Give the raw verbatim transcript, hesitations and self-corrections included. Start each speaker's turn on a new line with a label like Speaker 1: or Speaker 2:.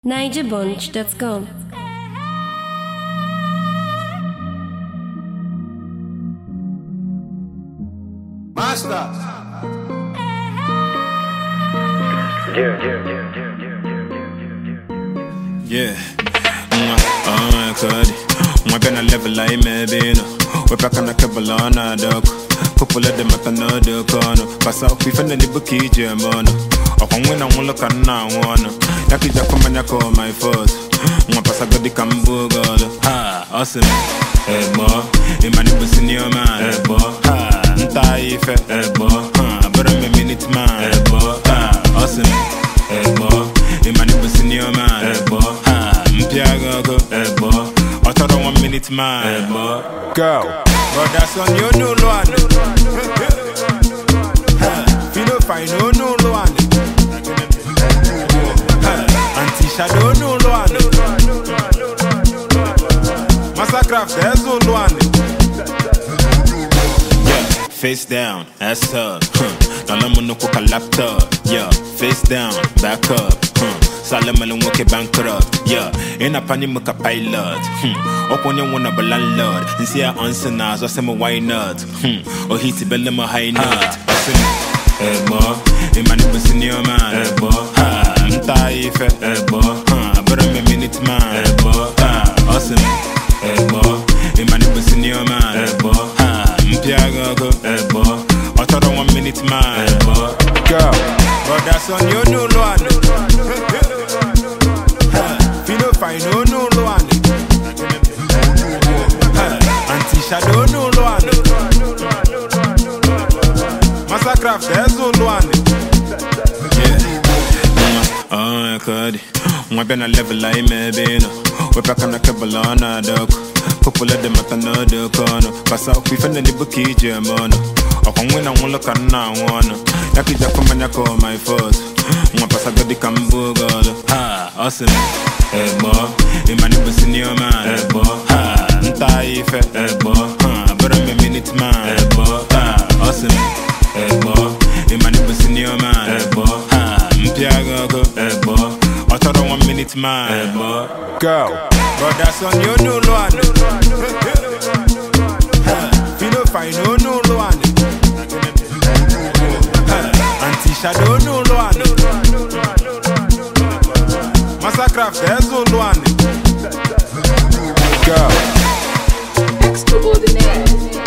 Speaker 1: niger bunch dot com.
Speaker 2: Master.
Speaker 3: Yeah, yeah, yeah, yeah, yeah,
Speaker 4: yeah. Oh, Cody. I'm gonna level like maybe no. We're back on the cable on a dog. Couple of them at another corner. Pass out, we find the bookie, Germano. Or when I won't look at now, one. Yaki Jacoman, I call my first. My pass, I got the Cambo girl. Ha, awesome. Hey, boy. In my neighbors in your man. Hey, boy. Ha, Ntaife. Hey, boy. Ha, but I'm a minute man. Hey, boy. Ha, awesome. Hey, boy. In my neighbors in your man. Hey, boy. Ha, Mpiago. Hey, boy. I thought I one minute man. Hey, boy.
Speaker 2: Go.
Speaker 4: But that's on you, no one. Fino fine, no, no one. Anti-shadow, no one. Massacraft, there's no one. Yeah, face down, ass up. Don't no cook a laptop. Yeah, face down, back up. Solomon walk a bankrupt. Yeah, in a panic a pilot. Hmm. Up on you wanna be landlord. And see I answer now, so say me why not? Hmm. Or hit the bell my high note. Hey boy, in my neighbors in your man. Hey boy, ha, Ntaife. Hey boy, ha, but I'm a minute man. Hey boy, ha, awesome. Hey boy, in my neighbors in your man. Hey boy, ha, Mpiago. Hey boy, I thought I one minute man. Hey boy,
Speaker 2: go.
Speaker 4: But that's on you, no one. Fino fine, no, no one. Anti-shadow, no one. Massacraft, there's no one. Yeah. Oh, Cody. I'm gonna level like maybe no. We're back on the cable on a dog. Couple of them at another corner. Pass out, we find the bookie, Germano. Or when I won't look at now, one. Yaki Jacoman, I call my first. My pass, I got the Cambo girl. Ha, awesome. Hey, boy. In my neighbors in your man. Hey, boy. Ha, Ntaife. Hey, boy. Ha, but I'm a minute man. Hey, boy. Ha, awesome. Hey, boy. In my neighbors in your man. Hey, boy. Ha, Mpiago. Hey, boy. I thought I one minute man. Hey, boy.
Speaker 2: Go.
Speaker 4: But that's on you, no one. Fino fine, no, no one. Anti-shadow, no one. Massacraft, there's no one.
Speaker 2: Go.
Speaker 5: Extraordinaire.